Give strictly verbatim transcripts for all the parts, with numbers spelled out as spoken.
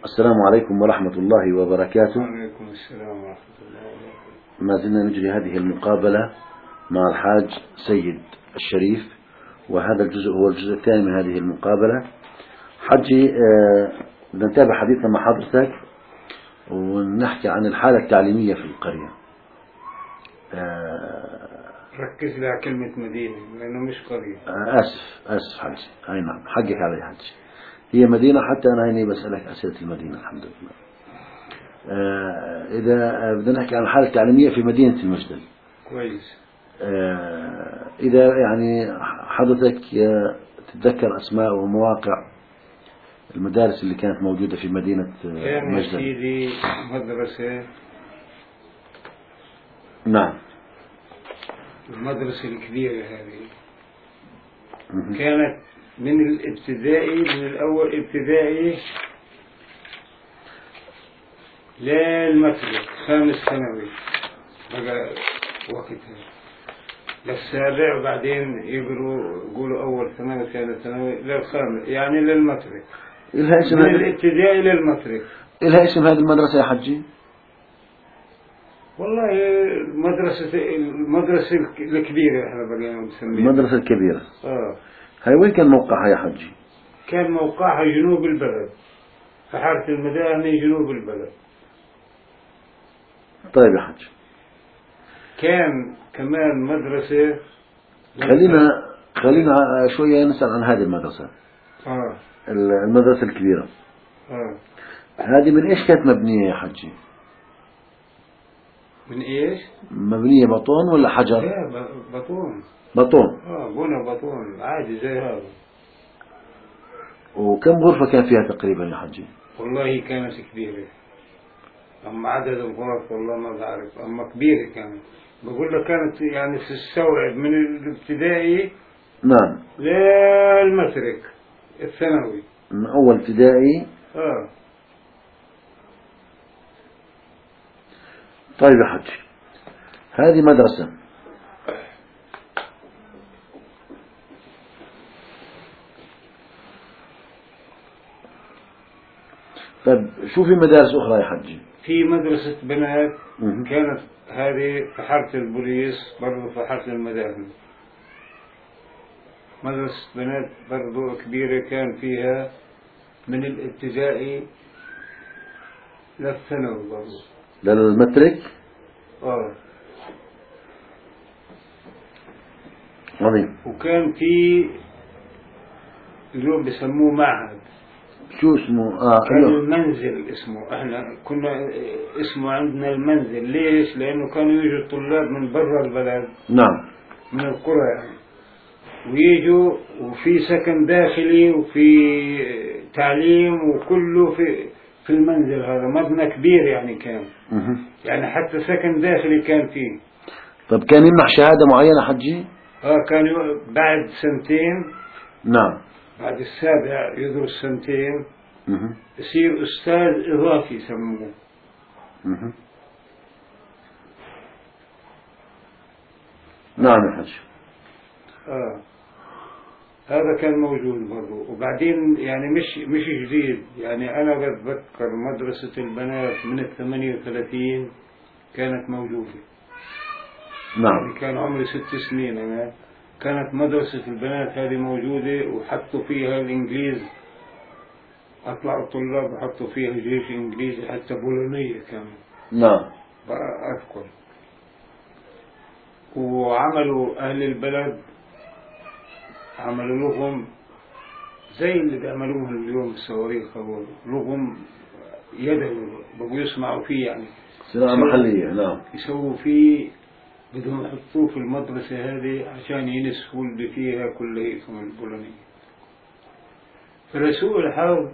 السلام عليكم ورحمة الله وبركاته. وعليكم السلام ورحمة الله وبركاته. ما زلنا نجري هذه المقابلة مع الحاج سيد الشريف، وهذا الجزء هو الجزء الثاني من هذه المقابلة. حجي آه بدنا نتابع حديثنا مع حضرتك ونحكي عن الحالة التعليمية في القرية. آه ركز لها كلمة مدينة لأنه مش قرية. آه آسف آسف حجي، أي نعم حقك علي حجي، هي مدينة، حتى أنا هيني بسألك أسئلة المدينة الحمد لله. آه إذا بدنا نحكي عن الحالة التعليمية في مدينة المجدل. كويس. آه إذا يعني حضرتك تتذكر أسماء ومواقع المدارس اللي كانت موجودة في مدينة كان المجدل. سيدي مدرسة، نعم. المدرسة الكبيرة هذه كانت من الابتدائي، من الأول ابتدائي للمترك خامس ثانوي بقى وقتها للسابع، وبعدين يقولوا يقولوا أول ثانوي ثاني ثانوي للخامس، يعني للمترك. إلها اسم من هذه الابتدائي للمترك. إلها اسم هذه المدرسة يا حجي؟ والله المدرسة المدرسة الكبيرة احنا بقينا نسميها المدرسة الكبيرة. اه هاي وين كان موقعها يا حجي؟ كان موقعها جنوب البلد، في حارة المداهنة جنوب البلد. طيب يا حجي، كان كمان مدرسة. خلينا خلينا شوية نسأل عن هذه المدرسة. اه المدرسة الكبيرة اه هذه من إيش كانت مبنية يا حجي؟ من ايش؟ مبنية بطون ولا حجر؟ لا ب- بطون. بطون. اه بنا بطون عادي زي هذا. وكم غرفة كان فيها تقريبا يا حجي؟ والله كانت كبيرة، أما عدد الغرف والله ما بعرف، أما كبيرة كانت. بقول لك كانت يعني تستوعب من الابتدائي نعم للمترك الثانوي. من أول ابتدائي. اه طيب يا حجي، هذه مدرسة، طيب شو في مدارس أخرى يا حجي؟ في مدرسة بنات مه. كانت هذه في حارة البوليس، برضو في حارة المداهن. مدرسة بنات برضو كبيرة، كان فيها من الابتدائي للثانوي برضو. للمترك. اه عظيم. وكان في اليوم بسموه معهد. شو اسمه؟ آه كان أيوه. المنزل اسمه، احنا كنا اسمه عندنا المنزل. ليش؟ لأنه كانوا يجوا الطلاب من برا البلد، نعم. من القرى يعني، ويجوا وفي سكن داخلي وفي تعليم وكله في في المنزل هذا. مبنى كبير يعني كان، مه. يعني حتى سكن داخلي كان فيه. طيب كان يمنح شهادة معينة حجي؟ اه كان يو- بعد سنتين، نعم. بعد السابع يدرس سنتين مه. يصير أستاذ إضافي يسموه. مه. نعم يا حجي. آه. هذا كان موجود برضو. وبعدين يعني مش مش جديد، يعني أنا بتذكر مدرسة البنات من الثمانية وثلاثين كانت موجودة. نعم. يعني كان عمري ست سنين أنا، كانت مدرسة البنات هذه موجودة، وحطوا فيها الإنجليز. أطلعوا الطلاب وحطوا فيها جيش إنجليزي، حتى بولونية كمان نعم. أذكر. وعملوا أهل البلد، عملوا لهم زي اللي بيعملوه اليوم الصواريخ، لهم يدوي بقوا يصنعوا فيه، يعني صناعة محلية. نعم. يسووا فيه، بدهم يحطوه في المدرسة هذه عشان ينسفوا اللي فيها كليتهم البولونية. فلسوء الحظ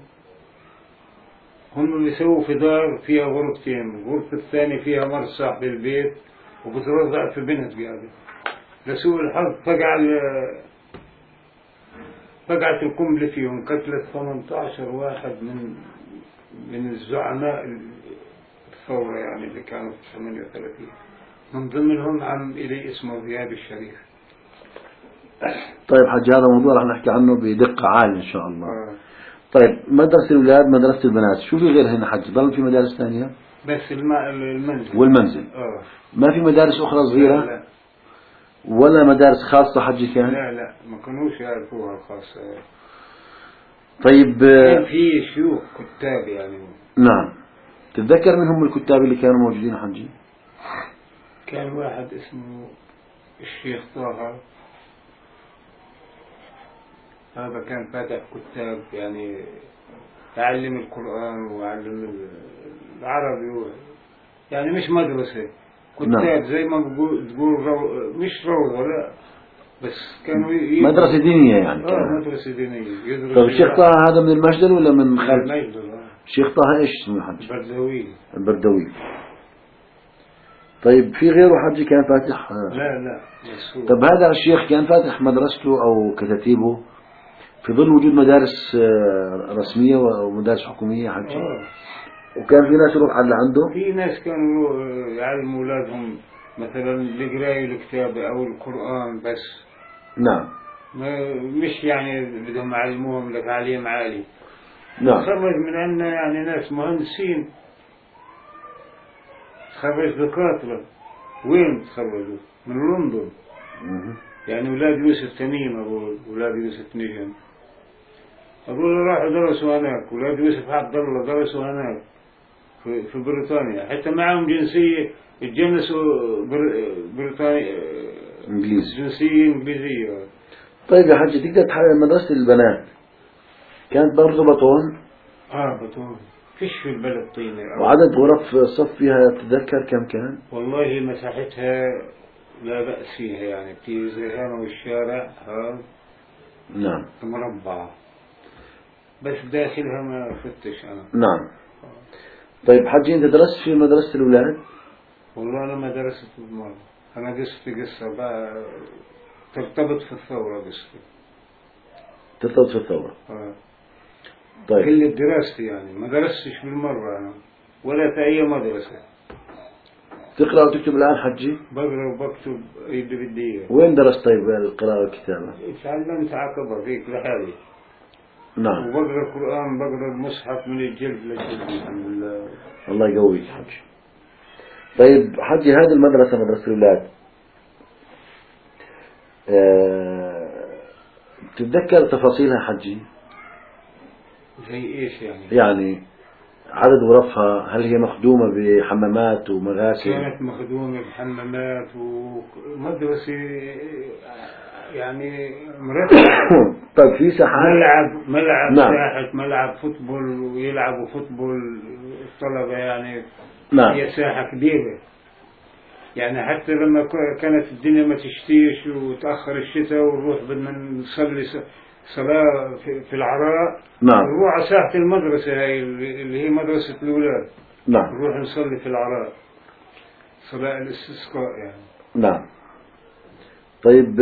هم بيسووا في دار فيها غرفتين، الغرفة الثانية فيها مرصح للبيت وبترضع في بنت قاعدة. لسوء الحظ فقع فقعت القنبلة فيهم، قتلت ثمانية عشر واحد من من الزعماء الثورة يعني اللي كانوا في ثمانية وثلاثين، من ضمنهم عم إلي اسمه غياب الشريف. طيب حجي، هذا موضوع رح نحكي عنه بدقة عالية إن شاء الله. آه. طيب مدرسة الأولاد مدرسة البنات، شو في غير هنا حج؟ ضل في مدارس ثانية؟ بس الم- المنزل. والمنزل. اه. ما في مدارس أخرى صغيرة؟ لا لا ولا مدارس خاصة حجي كان؟ لا لا ما كانوش يعرفوها خاصة. طيب. كان في شيوخ كتاب يعني. نعم. تتذكر منهم الكتاب اللي كانوا موجودين حجي؟ كان واحد اسمه الشيخ طه، هذا كان فاتح كتاب يعني يعلم القرآن ويعلم العربي و... يعني مش مدرسة، كتاب. نعم. زي ما بقول تقول رو... مش روضة لا، بس كانوا ي... مدرسة دينية يعني اه كان. مدرسة دينية يدرس. طيب الشيخ طه هذا من المجدل ولا من خارج؟ المجدل. الشيخ طه ايش اسمه حج؟ بردوي. البردوي. طيب في غيره حجي كان فاتح؟ لا لا بس هو. طب هذا الشيخ كان فاتح مدرسته أو كتاتيبه في ظل وجود مدارس آه، رسمية ومدارس حكومية حجي؟ آه. وكان في ناس يروح على عنده؟ في ناس كانوا يعلموا أولادهم مثلا القراية والكتابة أو القرآن بس. نعم. ما مش يعني بدهم يعلموهم لتعليم عالي. نعم. تخرج من عندنا يعني ناس مهندسين، تخرج دكاترة. وين تخرجوا؟ من لندن. مه. يعني أولاد يوسف تميم، أقول أولاد يوسف نجم، أقول راحوا درسوا هناك. أولاد يوسف عبد الله درسوا هناك في, في بريطانيا، حتى معهم جنسية اتجنسوا بر... بريطانيا، إنجليزي. جنسية إنجليزية. طيب يا حجي تقدر تحرر مدرسة البنات كانت برضه بطون؟ آه بطول. فيش في البلد طينة. وعدد غرف الصف فيها تتذكر كم كان؟ والله مساحتها لا بأس فيها يعني، بتيجي زي هنا والشارع ها نعم. مربعة، بس داخلها ما فتش أنا. نعم. طيب حجي أنت درست في مدرسة الأولاد؟ والله أنا ما درست بالمرة، أنا قصتي قصة بقى ترتبط في الثورة قصتي. ترتبط في الثورة. آه. طيب. قلة دراستي يعني ما درستش بالمرة أنا ولا في أي مدرسة. تقرأ وتكتب الآن حجي؟ بقرأ وبكتب يدي بدية. وين درست طيب القراءة والكتابة؟ تعلمت عقبة فيك لحالي. نعم. وبقرأ القرآن، بقرأ المصحف من الجلد للجلد الحمد لله. الله يقويك حجي. طيب حجي هذه المدرسة مدرسة الأولاد أه... تتذكر تفاصيلها حجي؟ زي إيش يعني؟ يعني عدد غرفها، هل هي مخدومة بحمامات ومغاسل؟ كانت مخدومة بحمامات ومدرسة يعني مرتبة. طيب في ساحات؟ ملعب ملعب نعم. ساحة ملعب فوتبول ويلعبوا فوتبول الطلبة يعني. نعم. هي ساحة كبيرة يعني، حتى لما كانت الدنيا ما تشتيش وتأخر الشتاء ونروح بدنا نصلي صلاة في العراء. نعم. نروح على ساحة المدرسة هاي اللي هي مدرسة الأولاد. نعم. نروح نصلي في العراء صلاة الاستسقاء يعني. نعم. طيب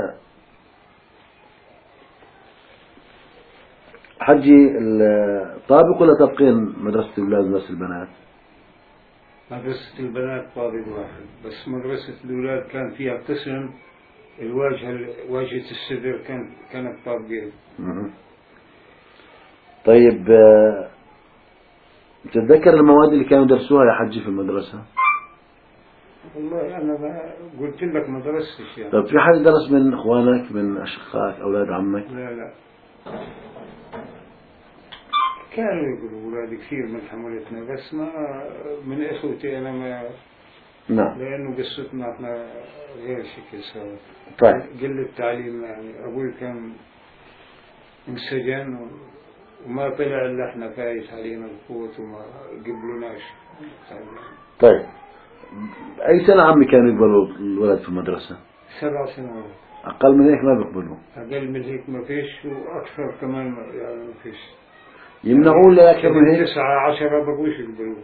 حجي طابق ولا طابقين مدرسة الأولاد ومدرسة البنات؟ مدرسة البنات طابق واحد، بس مدرسة الأولاد كان فيها قسم الواجهة واجهة الصدر كان كانت طابقين. طيب تتذكر المواد اللي كانوا يدرسوها يا حجي في المدرسة؟ والله أنا ما قلت لك ما درستش يعني. طيب في حد درس من إخوانك من أشقائك أولاد عمك؟ لا لا كانوا يقولوا أولادي كثير من حملتنا، بس ما من إخوتي أنا ما. نعم. لأنه قصتنا احنا غير شكل سوا. طيب. قلة تعليم يعني، أبوي كان انسجن وما طلع إلا احنا فايت علينا القوت وما قبلوناش. طيب أي سنة عمي كانوا يقبلوا الولد في المدرسة؟ سبع سنوات. أقل من هيك ما بيقبلوا؟ أقل من هيك ما فيش، وأكثر كمان يعني ما فيش. يمنعون لا أكثر من هيك؟ تسعة عشرة بقوش يقبلوا.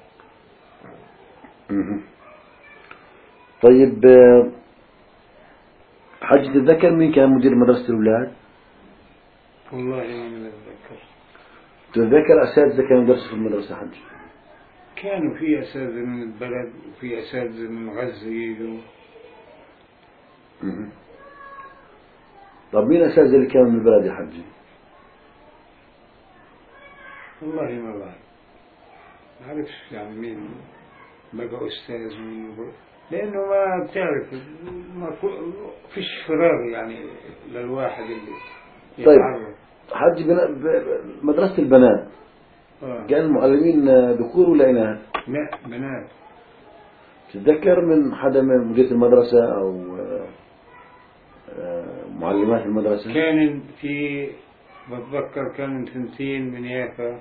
طيب حج تتذكر مين كان مدير مدرسة الأولاد؟ والله ما أتذكر. تتذكر أساتذة كانوا يدرسوا في المدرسة حج؟ كانوا في أساتذة من البلد وفي أساتذة من غزة يجوا. طب مين الأساتذة اللي كانوا من البلد يا حجي؟ والله ما بعرف، ما أعرفش يعني مين بقى أستاذ ومين بقى. لأنه ما بتعرف ما فيش فراغ يعني للواحد اللي يتعرف. طيب حج بنا... ب- مدرسة البنات آه. كان المعلمين ذكور ولا إناث؟ لا بنات. تتذكر من حدا من مديرية المدرسة أو آه، معلمات المدرسة؟ كان في بتذكر كان ثنتين من يافا،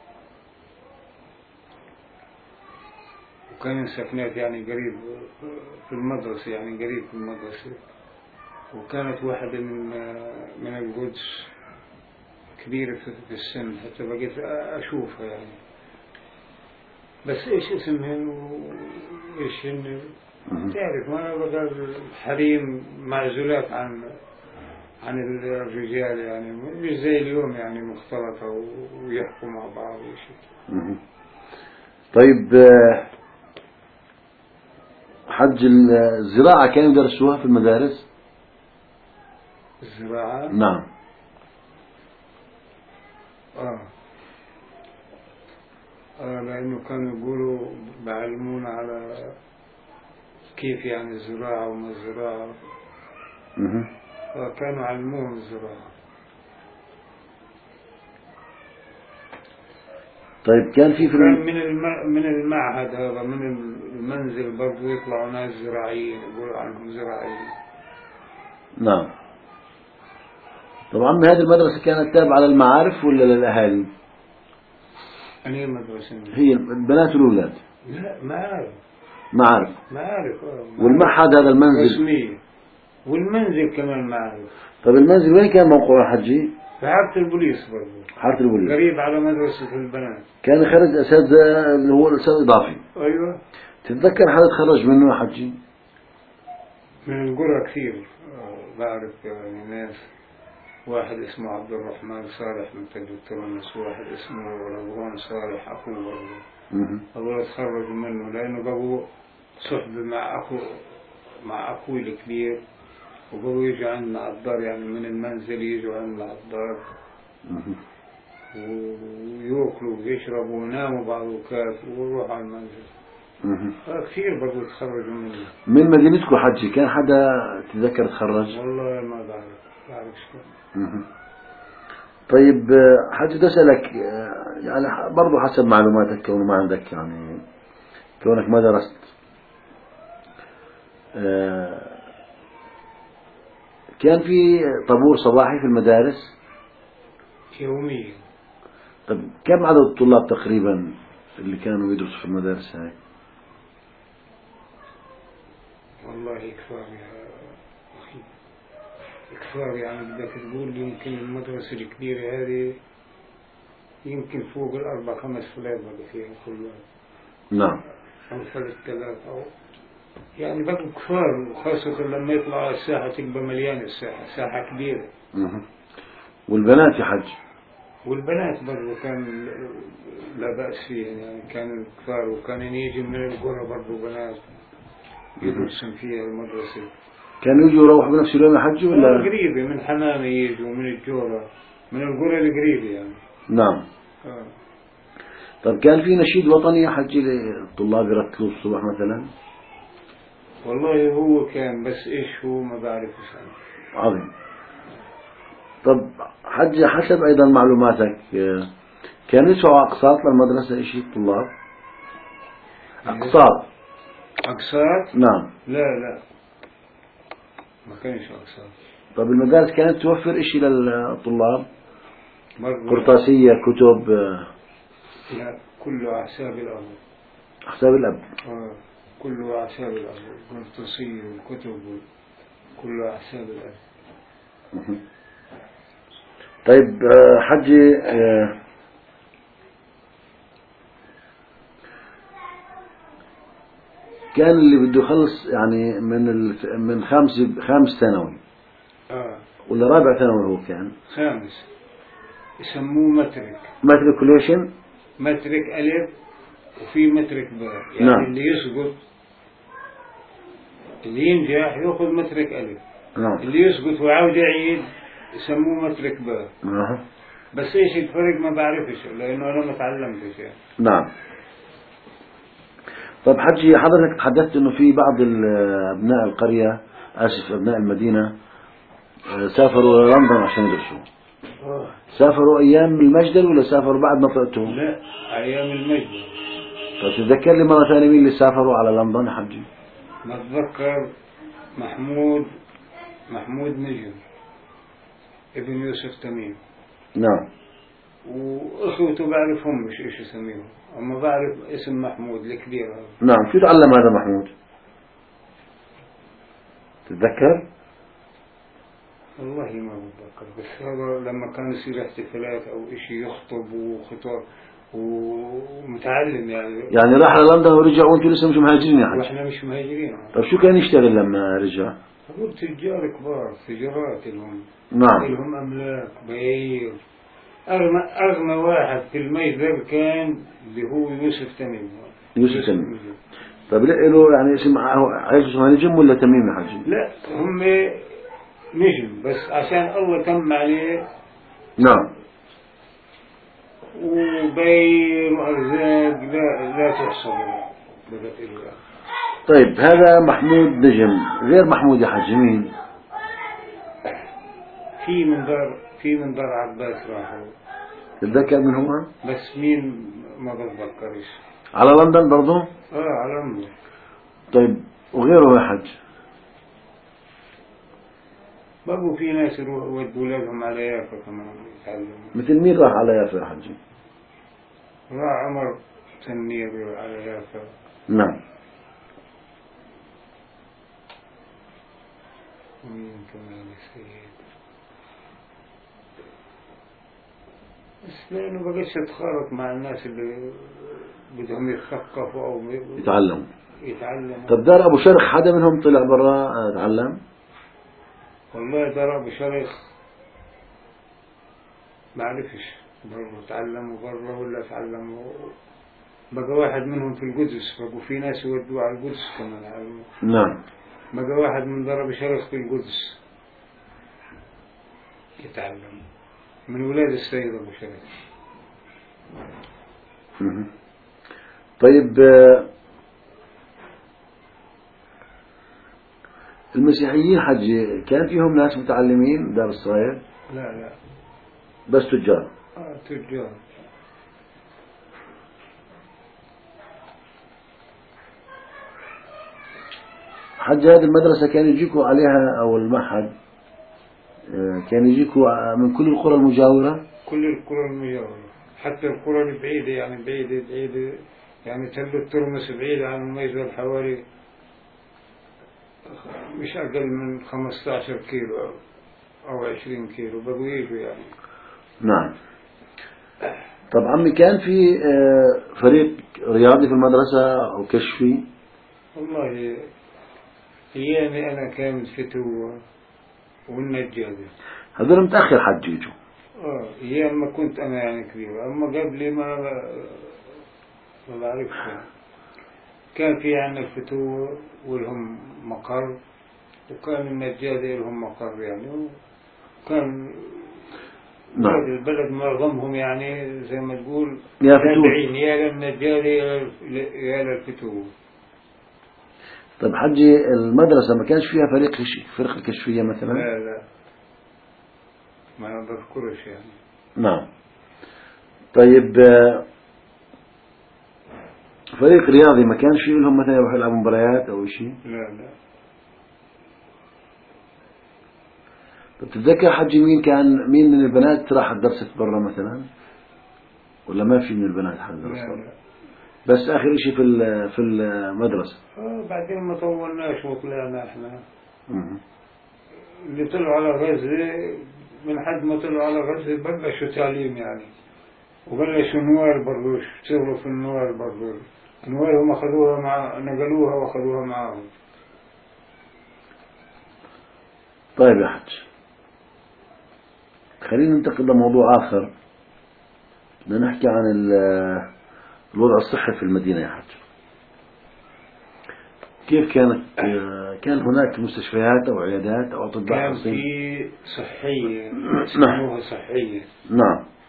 وكان سكنات يعني قريب في المدرسة، يعني قريب في المدرسة. وكانت واحدة من من القدس كبيرة في السن حتى بقيت أشوفها يعني، بس إيش اسمهن وإيش هن تعرف. ما بقى الحريم معزولات عن عن الرجال يعني، مش زي اليوم يعني مختلطة ويحكوا مع بعض وشيء. طيب آه، حج الزراعة كانوا يدرسوها في المدارس؟ الزراعة نعم. آه آه لأنه كانوا يقولوا بعلمونا على كيف يعني الزراعة وما الزراعة، مه. فكانوا علموهم الزراعة. طيب كان في في كان الم... من الم... من المعهد هذا من المنزل برضو يطلعوا ناس زراعيين يقولوا عنهم زراعيين. نعم. طبعا هذه المدرسة كانت تابعة للمعارف ولا للأهالي؟ أنا مدرسة هي البنات والأولاد؟ لا ما أعرف. معارف. ما أعرف آه، ما والمعهد هذا المنزل رسمية، والمنزل كمان ما أعرف. طيب المنزل وين كان موقعه حجي؟ في حارة البوليس برضو، حارة البوليس. قريب على مدرسة البنات. كان خرج أساتذة اللي هو الأستاذ الإضافي. أيوة. تتذكر حدا تخرج منه يا حجي؟ من القرى كثير آه، بعرف يعني ناس. واحد اسمه عبد الرحمن صالح من تونس، واحد اسمه رضوان صالح أخوه برضه. مه. هذول تخرجوا منه لأنه بقوا صحبة مع أخو مع أخوي الكبير، وبقوا يجوا عندنا على الدار يعني من المنزل يجوا عندنا على الدار مه. ويأكلوا ويشربوا ويناموا بعض وكاف ويروحوا على المنزل. مه. كثير بقوا تخرجوا منه. من مدينتكم حجي كان حدا تتذكر تخرج؟ والله ما بعرف بعرف شو. مه. طيب آه، حجي بدي أسألك آه، يعني برضو حسب معلوماتك كونه ما عندك يعني كونك ما درست آه، كان في طابور صباحي في المدارس؟ يوميا. طب كم عدد الطلاب تقريبا اللي كانوا يدرسوا في المدارس هاي؟ والله كفار يا أخي كفار، يعني بدك تقول يمكن المدرسة الكبيرة هذه يمكن فوق الأربع خمس فلات بقى فيها كلها. نعم. أو ثلاث آلاف أو يعني بقوا كفار، وخاصة لما يطلع الساحة تبقى مليانة، الساحة ساحة كبيرة. مه. والبنات يا حج؟ والبنات برضو كان لا بأس فيهم يعني، كانوا كفار وكان يجي من القرى برضو بنات يدرسون فيها المدرسة. كانوا يجوا يروحوا بنفس اليوم يا حج ولا؟ قريبة من حمامة يجوا من الجورة من القرى القريبة يعني. نعم. آه. طب كان في نشيد وطني يا حج للطلاب يرتلوا الصبح مثلا؟ والله هو كان بس ايش هو ما بعرفش عنه. عظيم. طب حج حسب أيضا معلوماتك كانوا يدفعوا أقساط للمدرسة إيش الطلاب؟ أقساط. أقساط؟ نعم. لا لا ما كانش أقساط. طب المدارس كانت توفر إشي للطلاب؟ مرة قرطاسية كتب؟ لا كله على حساب الأب. حساب الأب. آه كله على حساب الأب، قرطاسية والكتب كله على حساب الأب. طيب حجي كان اللي بده يخلص يعني من الف... من خامس خامس ثانوي آه ولا رابع ثانوي هو كان؟ خامس يسموه مترك. ماتريكوليشن. مترك ألف وفي مترك باء يعني. نعم. اللي يسقط اللي ينجح يأخذ مترك ألف. نعم. اللي يسقط وعاود يعيد يسموه مترك باء. آه. بس إيش الفرق ما بعرفش لأنه أنا ما تعلمتش يعني. نعم. طيب حجي، حضرتك تحدثت إنه في بعض أبناء القرية، آسف أبناء المدينة، سافروا لندن عشان يدرسوا. آه. سافروا أيام المجدل ولا سافروا بعد ما طلعتوا؟ لا، أيام المجدل. طيب تتذكر لي مرة ثانية مين اللي سافروا على لندن يا حجي؟ نتذكر محمود محمود نجم ابن يوسف تميم. نعم. وأخوته بعرفهم مش إيش اسميهم، أما بعرف اسم محمود الكبير هذا. نعم. شو تعلم هذا محمود؟ تتذكر؟ والله ما بتذكر، بس هذا لما كان يصير احتفالات أو إشي يخطب وخطاب ومتعلم يعني. يعني راح لندن ورجع وأنتوا لسه مش مهاجرين يا حجي؟ وإحنا مش مهاجرين. طيب شو كان يشتغل لما رجع؟ هو تجار كبار، تجارات لهم. نعم. لهم أملاك بير. أغنى أغنى واحد في المجزر كان اللي هو يوسف تميم. يوسف تميم. طيب له يعني اسم عائلته نجم ولا تميم يا حجي؟ لا، هم نجم بس عشان الله تم عليه. نعم. وبير وأرزاق لا لا تحصى بدأت الله. طيب هذا محمود نجم، غير محمود يا حجي مين؟ في من دار في من دار عباس راحوا. تتذكر من هو؟ بس مين ما بتذكرش. على لندن برضه؟ اه على لندن. طيب وغيره يا حج؟ برضو في ناس يروحوا يودوا أولادهم على يافا كمان يتعلموا. مثل مين راح على يافا يا حجي؟ راح عمر سنير على يافا. نعم. ومين كمان السيد. بس لأنه بقيتش أتخارط مع الناس اللي بدهم يتثقفوا أو يتعلموا. يتعلموا. طب دار أبو شرخ حدا منهم طلع برا تعلم؟ والله دار أبو شرخ ما عرفش برا تعلموا برا ولا تعلموا. بقى واحد منهم في القدس، بقوا في ناس يودوا على القدس كمان علموا. نعم. بقى واحد من دار أبو شرخ في القدس يتعلم من ولاد السيد أبو شرخ. طيب المسيحيين حجي كان فيهم ناس متعلمين دار الصغير؟ لا لا بس تجار. آه تجار. حج هذه المدرسة كان يجيكوا عليها أو المعهد كان يجيكوا من كل القرى المجاورة؟ كل القرى المجاورة، حتى القرى البعيدة يعني بعيدة بعيدة يعني تل الترمس بعيدة عن المجزر حوالي مش أقل من خمسة عشر كيلو أو عشرين كيلو بقوا يجوا يعني. نعم. طب عمي كان في فريق رياضي في المدرسة أو كشفي؟ والله أيامي أنا كانت فتوة والنجادة. هذول متأخر حج يجوا. آه أيام ما كنت أنا يعني كبير، أما قبل ما ما بعرفش يعني. كان في عنا الفتوة ولهم مقر، وكان النجادة لهم مقر يعني. وكان نعم. البلد معظمهم يعني زي ما تقول يا تابعين يا للنجادة يا للفتوة. طيب حجي المدرسة ما كانش فيها فريق فرقة كشفية مثلا؟ لا لا ما بذكرش يعني. نعم. طيب فريق رياضي ما كانش لهم مثلا يروحوا يلعبوا مباريات أو شيء؟ لا لا. طب تتذكر حجي مين كان مين من البنات راح درست برا مثلا؟ ولا ما في من البنات حد درس برا؟ لا لا. بس آخر شيء في في المدرسة. آه بعدين ما طولناش وطلعنا احنا. مم. اللي طلعوا على غزة من حد ما طلعوا على غزة بلشوا تعليم يعني، وبلشوا نوار برضو اشتغلوا في النوار برضو. النوار هم أخذوها مع نقلوها وأخذوها معهم. طيب يا حج خلينا ننتقل لموضوع آخر. بدنا نحكي عن الوضع الصحي في المدينة يا حج. كيف كانت كان هناك مستشفيات أو عيادات أو أطباء؟ كان في صحية نعم. اسمها صحية. نعم.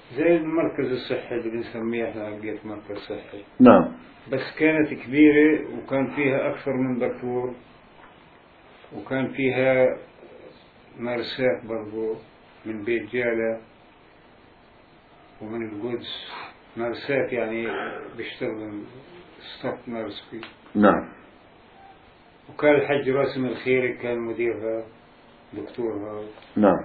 زي المركز الصحي اللي بنسميه احنا لقيت مركز صحي. نعم. بس كانت كبيرة وكان فيها أكثر من دكتور، وكان فيها مرساة برضو من بيت جالة ومن القدس، مرساة يعني بيشتغل ستاف نيرس فيه. نعم. وكان الحج راسم الخيري كان مديرها دكتورها. نعم.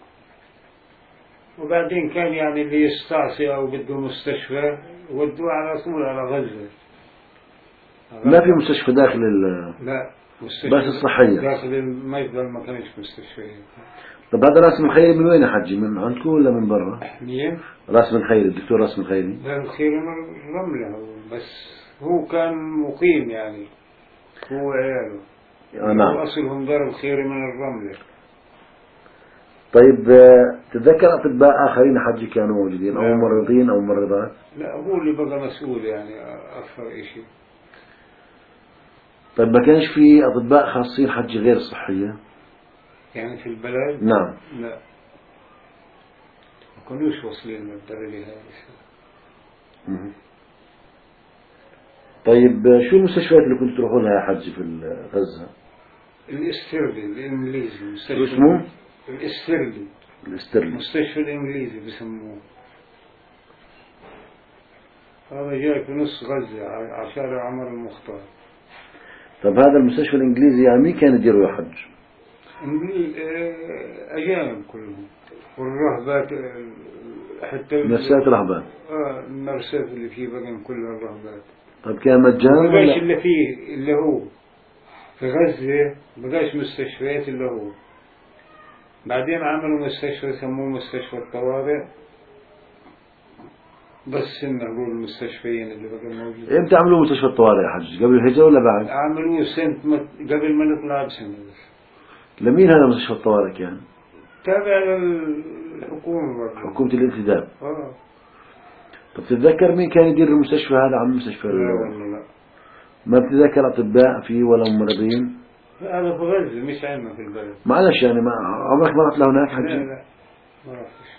وبعدين كان يعني اللي يستعصي أو بده مستشفى ودوه على طول على غزة. ما في مستشفى داخل ال لا، مستشفى بس الصحية داخل الميدان ما كانش مستشفى. طب هذا راسم الخيري من وين يا حجي؟ من عندكم ولا من برا؟ مين؟ راسم الخيري، الدكتور راسم الخيري. لا، الخيري من الرملة هو، بس هو كان مقيم يعني هو وعياله. آه نعم. هو أصلهم دار الخيري من الرملة. طيب آه، تتذكر أطباء آخرين حجي كانوا موجودين أو لا. ممرضين أو ممرضات؟ لا، هو اللي بقى مسؤول يعني أكثر إشي. طيب ما كانش في أطباء خاصين حجي غير الصحية؟ يعني في البلد؟ نعم. لا، ما كانوش واصلين للدرجة هذه. مم. طيب آه، شو المستشفيات اللي كنت تروحوا لها يا حجي في غزة؟ الاسترلي الإنجليزي، شو مستشفى اسمه؟ الاسترلي، الاسترلي. مستشفى الإنجليزي بسموه. هذا جاي في نص غزة على شارع عمر المختار. طب هذا المستشفى الإنجليزي يعني مين كان يديره يا حج؟ إنجليز- آه، أجانب كلهم، والرهبات آه، حتى مرساة رهبان. آه المرسات اللي فيه بقى كلها الرهبات. طب كان مجانا بقاش ولا؟ اللي فيه اللي هو في غزة بقاش مستشفيات اللي هو. بعدين عملوا مستشفى سموه مستشفى الطوارئ، بس إنه هو المستشفيين اللي بقى موجودين. امتى عملوا مستشفى الطوارئ يا حج؟ قبل الهجرة ولا بعد؟ عملوه سنة مت... قبل ما نطلع بسنة بس. لمين هذا مستشفى الطوارئ كان؟ تابع للحكومة برضه. حكومة الانتداب. آه. طب تتذكر مين كان يدير المستشفى هذا عن المستشفى؟ لا والله لا. ما بتتذكر أطباء فيه ولا ممرضين؟ هذا في غزة مش عندنا في البلد. معلش يعني ما عمرك ما رحت لهناك لا حجي؟ لا ما رحتش.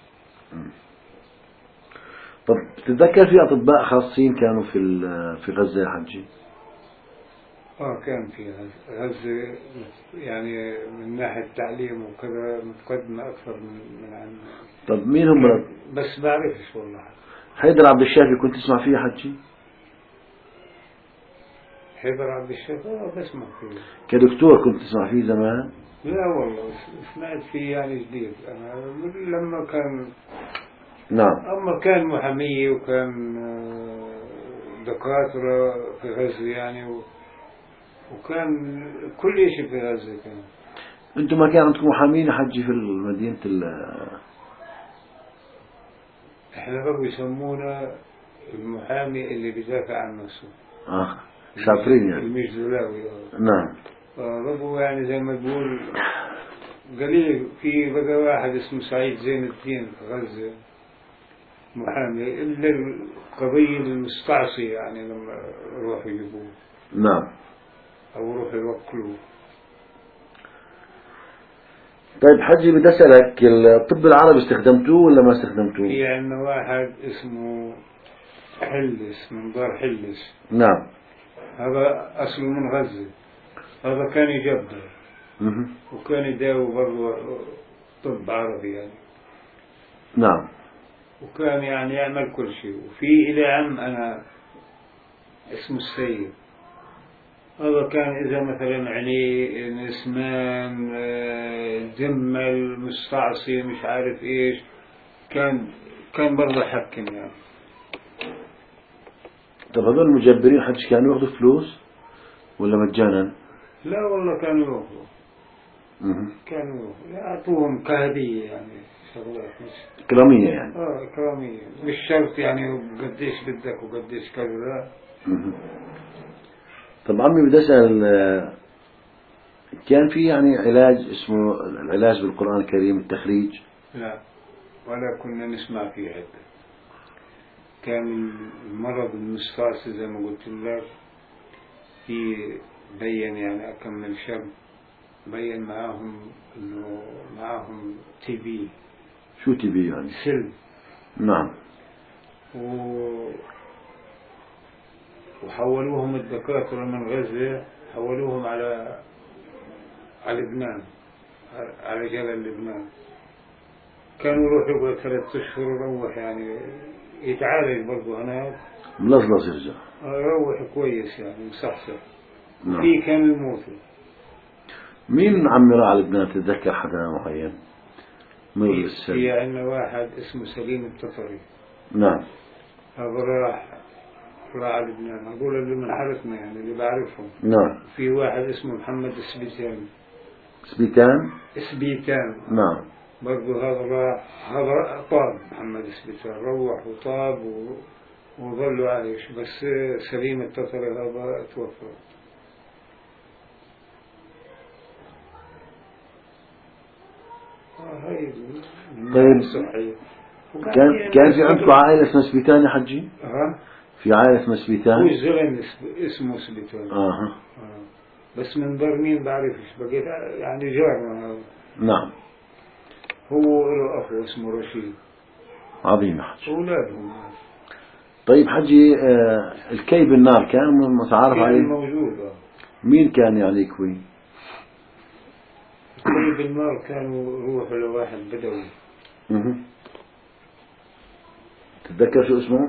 طب تتذكر في أطباء خاصين كانوا في ال- في غزة يا حجي؟ اه كان في غزة. غزة يعني من ناحية التعليم وكذا متقدمة أكثر من من عندنا. طب مين هم؟ بس بعرفش والله. حيدر عبد الشافي كنت تسمع فيه يا حجي؟ حيدر عبد الشافي اه بسمع فيه. كدكتور كنت تسمع فيه زمان؟ لا والله سمعت فيه يعني جديد أنا لما كان. نعم. أما كان محامية وكان آه، دكاترة في غزة يعني و... وكان كل شيء في غزة كان. انتم ما كان عندكم محامين يا حجي في مدينة ال احنا بقوا يسمونا المحامي اللي بيدافع عن نفسه. اه شاطرين يعني. المجدلاوي. نعم. بقوا يعني زي ما تقول قليل. في بقى واحد اسمه سعيد زين الدين في غزة محامي، إلا القضية المستعصي يعني لما يروحوا يجيبوه. نعم. أو يروحوا يوكلوه. طيب حجي بدي أسألك، الطب العربي استخدمتوه ولا ما استخدمتوه؟ في عندنا واحد اسمه حلس من دار حلس. نعم. هذا أصله من غزة. هذا كان يجبر مه. وكان يداوي برضه طب عربي يعني. نعم. وكان يعني يعمل كل شيء. وفي إلى عم أنا اسمه السيد. هذا كان إذا مثلا عينيه نسمان جمل مستعصي مش عارف إيش كان كان برضه حكم يعني. طب هذول المجبرين حج كانوا ياخذوا فلوس ولا مجانا؟ لا والله كانوا يأخذوا. مه. كانوا يأخذوا يعطوهم كهدية يعني شغلات مش إكرامية يعني. آه إكرامية مش شرط يعني قديش بدك وقديش كذا لا. مه. طب عمي بدي أسأل، كان في يعني علاج اسمه العلاج بالقرآن الكريم التخريج؟ لا ولا كنا نسمع فيه حتى. كان المرض المستعصي زي ما قلت لك في بين يعني أكمل شاب بين معاهم إنه معاهم تي بي. شو تبي يعني؟ سل نعم. و... وحولوهم الدكاترة من غزة، حولوهم على على لبنان، على جبل لبنان. كانوا يروح يقعد ثلاث أشهر ويروح يعني يتعالج برضه هناك، ملصلص يرجع، يروح كويس يعني مصحصح. نعم. في كان الموت. مين عمرة على لبنان؟ تتذكر حدا معين؟ مر في, السنة. في عندنا واحد اسمه سليم التطري، نعم. هذا راح راح على لبنان، أقول اللي من حارتنا يعني اللي بعرفهم. نعم. في واحد اسمه محمد سبيتان. سبيتان. سبيتان نعم. برضه هذا راح، هذا طاب محمد سبيتان، روح وطاب و... وظل عايش. بس سليم التطري هذا توفى. آه هاي طيب صحيح. كان كان في عندكم عائلة اسمها سبيتان يا حجي؟ ها؟ في عائلة اسمها هو سبيتان؟ الزلم اسمه سبيتان. آه. آه. بس من برمين بعرفش، بقيت يعني جارنا هذا. نعم. هو له أخو اسمه رشيد. عظيم يا حجي. أولادهم. طيب حجي، آه الكي بالنار كان متعارف كان عليه؟ موجود. آه. مين كان يعني يكوي؟ الكي بالنار كانوا يروحوا لواحد بدوي. اها. تتذكر شو اسمه؟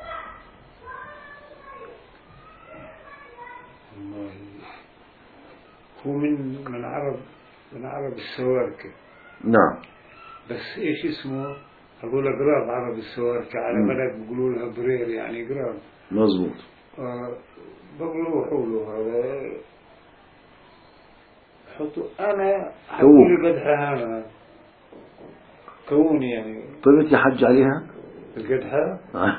والله هو من من عرب من عرب السواركة. نعم. بس ايش اسمه؟ اقول قراب عرب السواركة، على مم. بلد بيقولوا لها برير يعني قراب. مظبوط. آه بروحوا له هذا، حطوا انا حطوا لي قدحة هنا كوني يعني. طلعت يا حج عليها؟ القدحة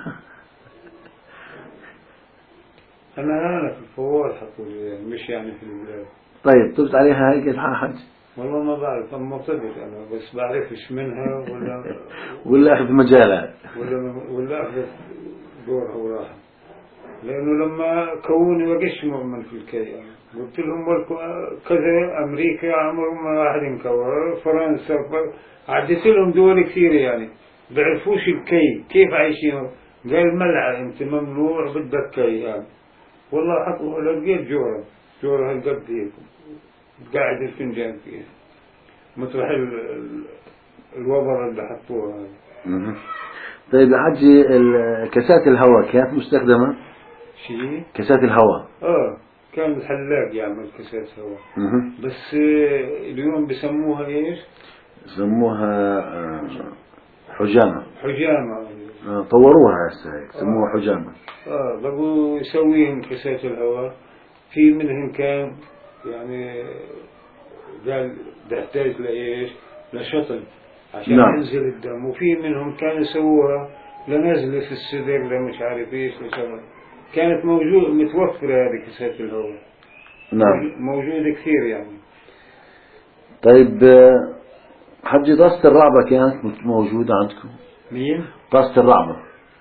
انا هنا في الفوار حطوا لي يعني، مش يعني في البلاد. طيب طلعت عليها هاي قد حج؟ والله ما بعرف، اما صدق انا بس بعرفش منها ولا ولا اخذ مجالها ولا ولا اخذت دورها وراحة. لانه لما كوني وقش مؤمن في الكي يعني. قلت لهم ولكم كذا امريكا عمرهم ما واحد ينكور، فرنسا، عديت لهم دول كثيرة يعني بعرفوش الكي كيف عايشين. قال ملعب انت ممنوع بدك كي يعني. والله حطوا لقيت جورة جورة هالقد هيك قاعد الفنجان فيها مطرح الوبر اللي حطوها هذه. طيب يا حجي، كاسات الهواء كانت مستخدمة؟ شيء كاسات الهواء اه كان الحلاق يعمل كاسات هواء. بس اليوم بسموها ايش؟ يسموها حجامة. حجامة. آه طوروها هسه هيك سموها آه. حجامة. اه بقوا يسويهم كاسات الهواء. في منهم كان يعني قال بحتاج لإيش؟ لشطل عشان نعم. ينزل الدم. وفي منهم كانوا يسووها لنزلة في الصدر لمش عارف ايش لشغل. كانت موجود متوفرة هذه كاسات الهواء. نعم. موجودة كثير يعني. طيب حجي، طاسة الرعبة كانت موجودة عندكم؟ مين؟ طاسة الرعبة.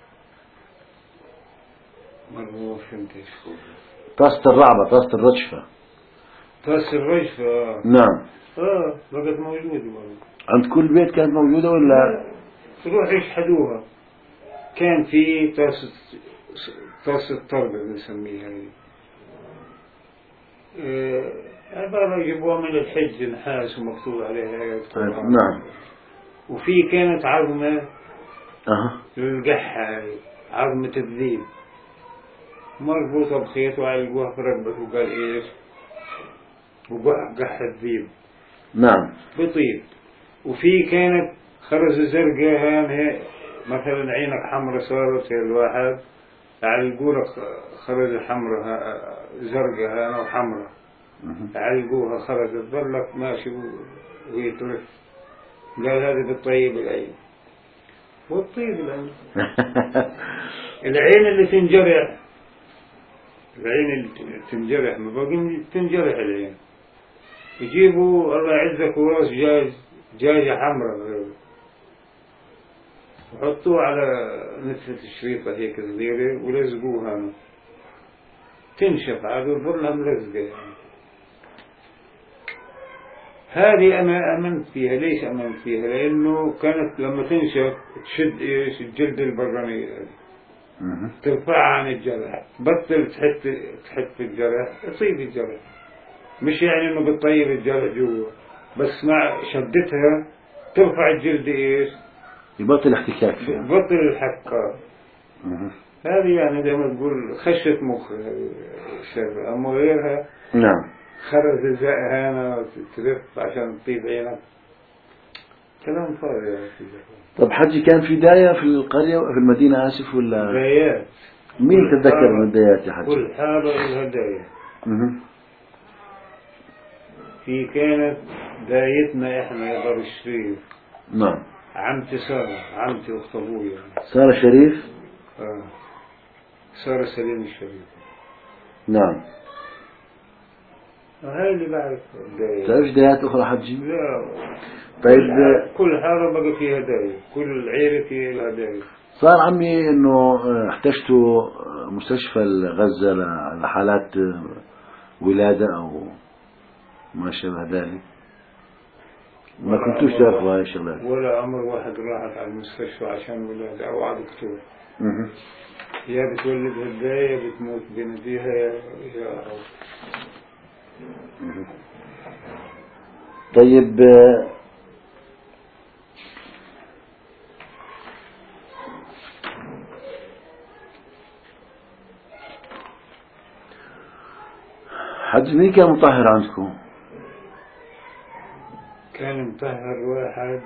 ما فهمتش. طاسة الرعبة، طاسة الرجفة. طاسة الرجفة. نعم. اه بقت موجودة برضه. عند كل بيت كانت موجودة ولا؟ تروح يشحدوها. كان في طاسة طاسة طربة بنسميها هي. آه عبارة يجيبوها من الحج نحاس ومكتوب عليها آيات قرآن. نعم. وفي كانت عظمة أها. للقحة، عظمة الذيب مربوطة بخيط وعلقوها في رقبته وقال إيش؟ وقح الذيب. نعم. بطيب. وفي كانت خرزة زرقاء هان مثلا عينك حمرة صارت الواحد علقولك خرزة حمرة زرقاء هان وحمرة علقوها خرزة تظلك ماشي ويترف. قال هذه بالطيب العين. والطيب العين العين اللي تنجرح، العين اللي تنجرح ما باقي تنجرح العين. يجيبوا الله يعزك وراس دجاج دجاجة حمراء وحطوه على نتفة الشريطة هيك صغيرة ولزقوها تنشف عاد وتظلها ملزقة يعني. هذه أنا أمنت فيها. ليش أمنت فيها؟ لأنه كانت لما تنشف تشد إيش الجلد البرانية مه. ترفعها عن الجرح، بطل تحت تحت في الجرح تصيب الجرح. مش يعني إنه بتطيب الجرح جوا، بس مع شدتها ترفع الجلد إيش يبطل احتكاك فيها، بطل الحكة. مه. هذه يعني زي ما تقول خشة مخ الشر. أما غيرها نعم. خرز الزهانة تلف عشان تطيب عينك، كلام فاضي يا سيدي. طب حجي كان في داية في القرية في المدينة آسف ولا دايات؟ مين كل تتذكر حارة- من الدايات يا حجي؟ كل حارة لها داية. مه. في كانت دايتنا احنا يا دار الشريف، نعم. عمتي سارة، عمتي اخت ابويا. سارة شريف. اه سارة سليم الشريف. نعم. هاي اللي بعرف الداية. تعرفش دايات أخرى حجي؟ لا. طيب كل حارة- كل حارة بقى فيها داية، كل عيلة فيها لها داية. صار عمي انه احتجتوا مستشفى غزة لحالات ولادة او ما شابه ذلك، ما ولا كنتوش عمر تعرفوا هاي واحد- الشغلات؟ ولا عمر واحد راحت على المستشفى عشان ولادة أو على دكتور. مه. يا بتولد هدايا بتموت بنتيها يا يا مه. طيب آه، حج مين كان مطهر عندكم؟ كان مطهر واحد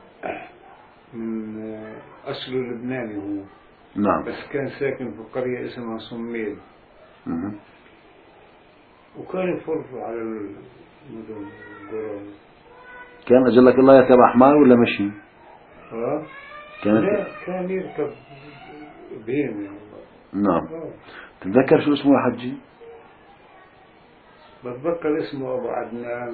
من أصله لبناني هو، نعم. بس كان ساكن في قرية اسمها صميل، مه. وكان يفر على المدن القرى. كان اجلك الله يركب حمار ولا مشي؟ ها؟ كانت لا كان يركب بهم يعني. نعم. آه. تتذكر شو اسمه يا حجي؟ بتذكر اسمه أبو عدنان،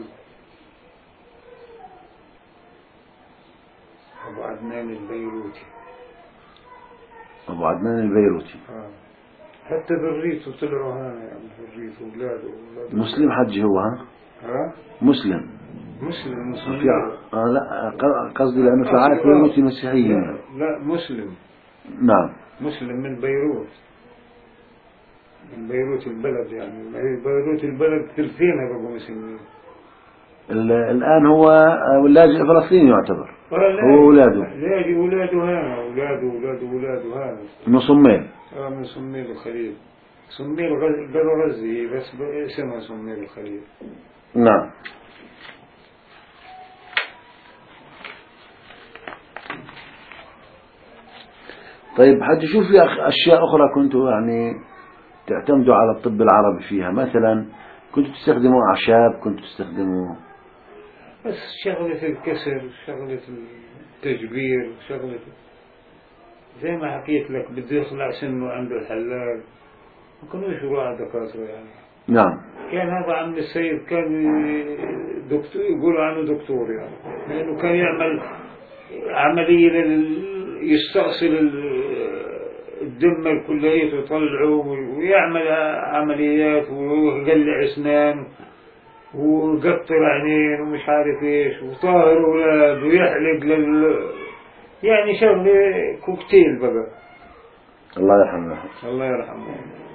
أبو عدنان البيروتي. ابو عدنان البيروتي. آه. حتى ذريته طلعوا هنا يعني، ذريته أولاده أولاده. مسلم حجي هو؟ ها؟ ها؟ مسلم. مسلم في مسلم. ع- آه لا ق- قصدي لأنه في عائلة بيروتي مسيحيين. لا, لا مسلم. نعم. مسلم من بيروت، من بيروت البلد يعني. بيروت البلد ثلثينها بقوا مسلمين. ال- الآن هو آه، لاجئ فلسطيني يعتبر. هو أولاده. لاجئ أولاده هنا، أولاده أولاده أولاده هنا. من صميل. آه من صميل الخليل. صميل غز- قالوا غزي بس اسمها صميل الخليل. نعم. طيب حج شو في أخ- أشياء أخرى كنتوا يعني تعتمدوا على الطب العربي فيها؟ مثلا كنتوا تستخدموا أعشاب، كنتوا تستخدموا بس شغلة الكسر، شغلة التجبير، شغلة زي ما حكيت لك بده يخلع سنه عند الحلاق، ما كانوش يروحوا على الدكاترة يعني. نعم. كان هذا عم السيد كان دكتور، يقولوا عنه دكتور يعني، لأنه كان يعمل عملية لل- يستأصل ال- الدم الكلية ويطلعه، ويعمل عمليات ويقلع أسنان ويقطر عينين ومش عارف ايش، وطاهر أولاد ويحلق لل يعني شغلة كوكتيل بقى. الله يرحمه. الله يرحمه.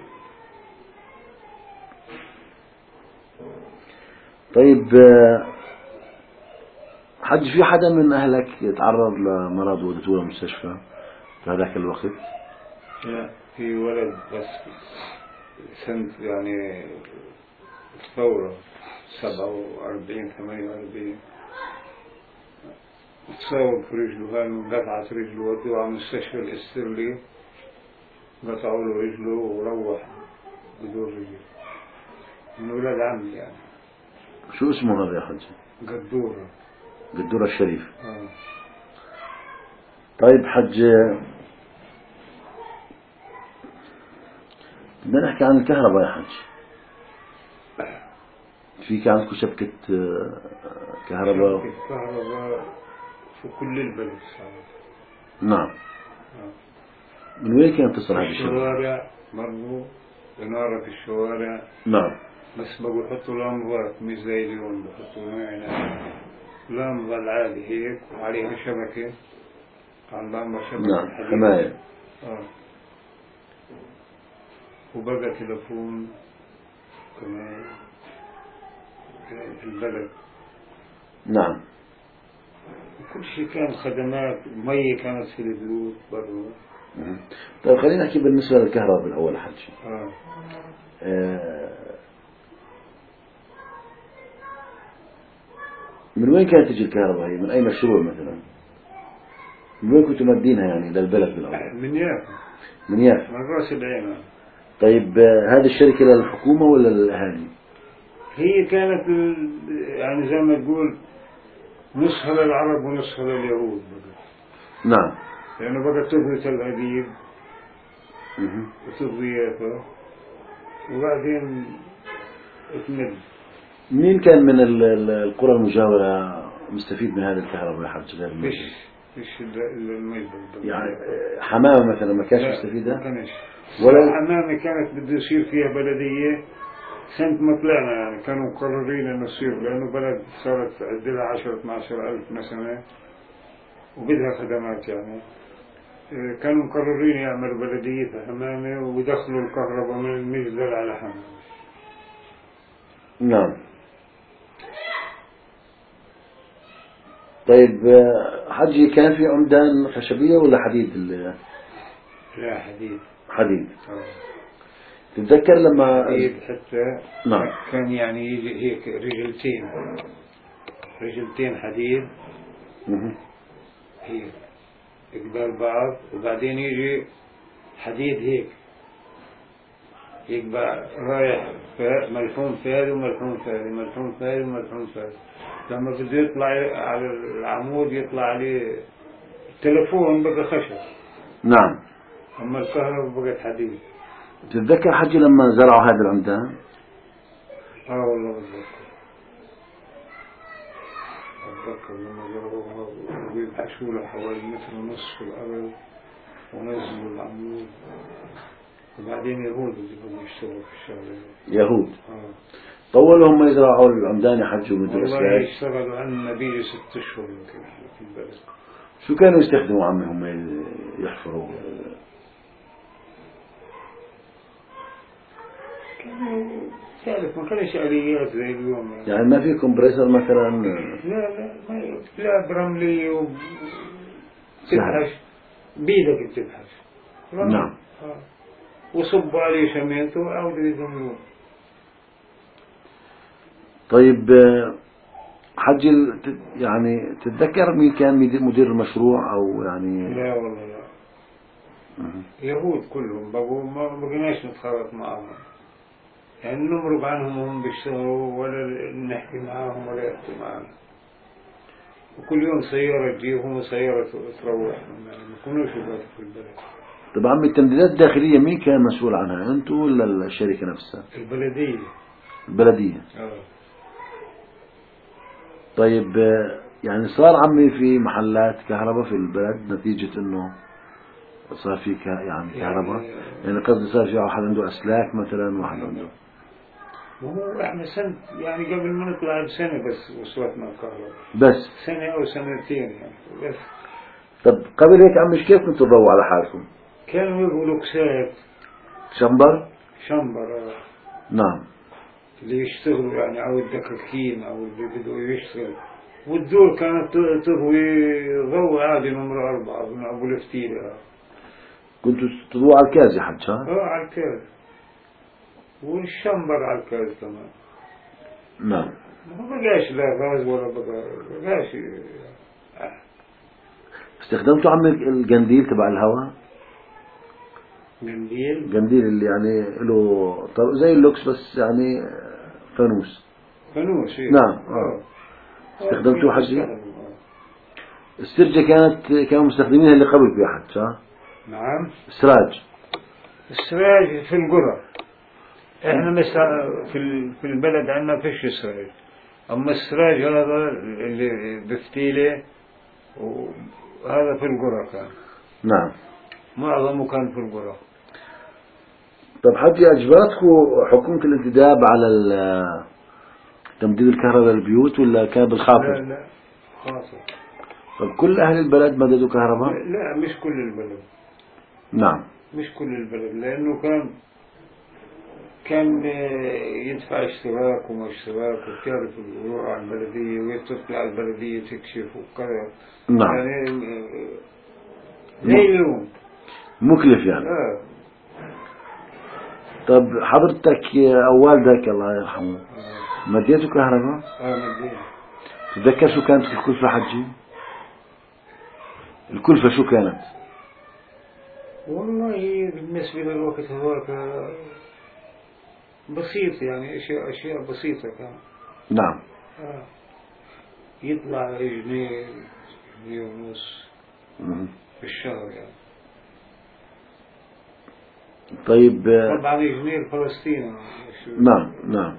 طيب آه، حج في حدا من أهلك تعرض لمرض ودته له مستشفى في هذاك الوقت؟ لا في ولد بس سنة يعني الثورة سبعة وأربعين ثمانية وأربعين تصاوب في رجله، هاي انقطعت رجله ودوه على مستشفى الاسترلي، قطعوا له رجله وروح بدون رجل، من ولاد عمي يعني. شو اسمه هذا يا حج؟ قدورة. قدورة الشريف. آه. طيب حج بدنا نحكي عن الكهرباء يا حج. في كان عندكم شبكة آه، كهرباء؟ شبكة كهرباء في كل البلد صارت. نعم. آه. من وين كانت تصل هذه الشبكة؟ الشوارع برضو، إنارة في الشوارع. نعم. بس بقوا يحطوا لمبات مش زي اليوم بحطوا معنا لمبة العادي هيك وعليها شبكة، على اللمبة شبكة نعم حديد. حماية. آه. وبقى تلفون كمان في البلد. نعم. كل شيء كان خدمات، مية كانت في البيوت برضو. طيب خلينا نحكي بالنسبة للكهرباء بالأول حاجة. آه. آه من وين كانت تجي الكهرباء هي؟ من أي مشروع مثلا؟ من وين كنتوا مادينها يعني للبلد بالأول؟ من يافا. من يافا. من راس العين. طيب آه هذه الشركة للحكومة ولا للأهالي؟ هي كانت يعني زي ما تقول نصها للعرب ونصها لليهود. نعم. لأنه بقى تبغي تل أبيب وتبغي يافا وبعدين تمد. مين كان من القرى المجاورة مستفيد من هذه الكهرباء يا حاج غير فيش فيش المجد يعني حمامة مثلا ما كانش مستفيدة؟ ما كانش. ولا حمامة كانت بده يصير فيها بلدية سنة ما طلعنا يعني كانوا مقررين انه يصير، لانه بلد صارت عندها عشرة اثناشر ألف نسمة وبدها خدمات يعني. كانوا مقررين يعملوا بلدية في حمامة ويدخلوا الكهرباء من المجزر على حمامة. نعم. طيب حجي كان في عمدان خشبية ولا حديد؟ لا حديد. حديد. أوه. تتذكر لما حديد حتى نعم. كان يعني يجي هيك رجلتين رجلتين حديد هيك قبال بعض، وبعدين يجي حديد هيك يبقى رايح ملحوم فاري وملحوم فاري ملحوم فاري وملحوم فاري. لما بده يطلع على العمود يطلع عليه التلفون بقى خشب. نعم. أما الكهرباء بقت حديد. تتذكر حجي لما زرعوا هذا العمدان؟ اه والله بتذكر. أتذكر لما زرعوها ويبحثوا له حوالي متر ونص في الأرض ونزلوا العمود، وبعدين يهود اللي بدهم يشتغلوا في الشغلة. يهود. آه. طولوا هم يزرعوا العمدان يا حج ومدرسة؟ والله يشتغلوا عنا بيجي ست أشهر يمكن في البلد. شو كانوا يستخدموا عمي هم يحفروا؟ كانوا تعرف ما كانش آليات زي اليوم يعني. يعني ما في كومبريسر مثلا؟ لا لا ما لا برملي وتبحث بيدك بتبحث. نعم. آه. وصبوا عليه شميته وعودوا يزملوه. طيب حجي يعني تتذكر مين كان مدير المشروع او يعني؟ لا والله لا. يهود كلهم بقوا ما بقيناش نتخرط معهم يعني نمرق عنهم وهم بيشتغلوا ولا نحكي معهم ولا يحكوا معنا، وكل يوم سيارة تجيهم وسيارة تروح يعني ما كنوش يباتوا في البلد. طب عمي التمديدات الداخلية مين كان مسؤول عنها، انتوا ولا الشركة نفسها؟ البلدية. البلدية. اه. طيب يعني صار عمي في محلات كهرباء في البلد نتيجة انه صار في يعني كهرباء؟ يعني, يعني قصدي صار في واحد عنده اسلاك مثلا واحد عنده. وهو احنا سنة يعني قبل ما نطلع بسنة بس وصلتنا الكهرباء. بس سنة او سنتين يعني بس. طب قبل هيك عمي كيف كنتوا تضووا على حالكم؟ كانوا يبغوا لوكسات. شمبر؟ شمبر. آه. نعم. اللي يشتغلوا يعني او الدكاكين او اللي بدوا يشتغل، والدور كانت تضوي ضوء عادي نمرة أربعة من أبو الفتيلة. كنتوا تضووا على الكاز يا حج؟ ها؟ اه على الكاز والشمبر على الكاز كمان. نعم. ما بقاش لا غاز ولا بقى بقاش. استخدمتوا عمي القنديل تبع الهواء؟ قنديل؟ قنديل اللي يعني له زي اللوكس بس يعني فانوس. فانوس إيه؟ نعم. اه. استخدمتوه حجي؟ السرجة كانت كانوا مستخدمينها اللي قبل في أحد صح؟ نعم. السراج. السراج في القرى. احنا مثلا في في البلد عندنا فيش سراج، اما السراج هذا اللي بفتيله وهذا في القرى كان. نعم. معظمه كان في القرى. طب حجي أجبرتكم حكومة الانتداب على ال- تمديد الكهرباء للبيوت ولا كان لا بالخاطر؟ لا خاصة. طب كل أهل البلد مددوا كهرباء؟ لا مش كل البلد، نعم. مش كل البلد، لأنه كان كان يدفع اشتراك وما اشتراك، وتعرف يروح على البلدية ويتصل على البلدية تكشف وكذا. نعم. يعني ليلهم مكلف يعني. آه. طب حضرتك أو والدك الله يرحمه مديته كهرباء؟ اه مدينة. تتذكر شو كانت الكلفة حجي؟ الكلفة شو كانت؟ والله بالنسبة للوقت هذاك بسيط، يعني أشياء أشياء بسيطة كان. نعم. آه. يطلع جنيه جنيه ونص مم. في الشهر يعني. طيب. طبعا جنيه الفلسطيني. نعم نعم.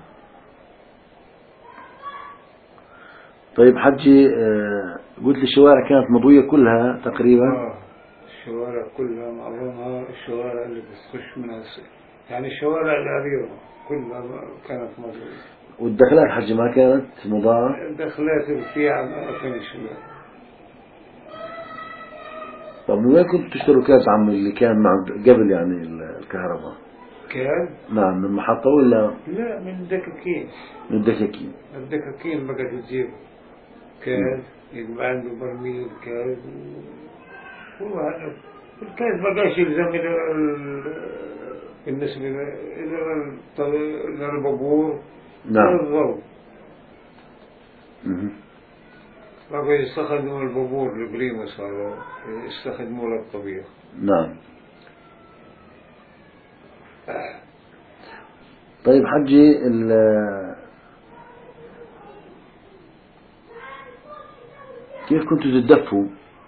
طيب حجي آه، قلت لي الشوارع كانت مضوية كلها تقريبا. آه. الشوارع كلها معظمها الشوارع اللي بتخش منها الس- يعني الشوارع العريضة كلها كانت موجودة. والدخلات حجي ما كانت مضاعة. دخلات الفيع ما كانش لا. طب من وين كنتوا تشتروا كاس عم اللي كان مع قبل يعني الكهرباء؟ كان؟ نعم من المحطة ولا لا من دكاكين. من الدكاكين؟ الدكاكين بقت تجيب كاس، يبقى عنده برميل كاس. هو هذا الكاس بقاش يلزم إلى ال- بالنسبة إلى إلى البابور. نعم. الضوء مم. بقوا يستخدموا البابور البريموس هذا يستخدموه للطبيخ. نعم. طيب حجي ال- كيف كنتوا تتدفوا؟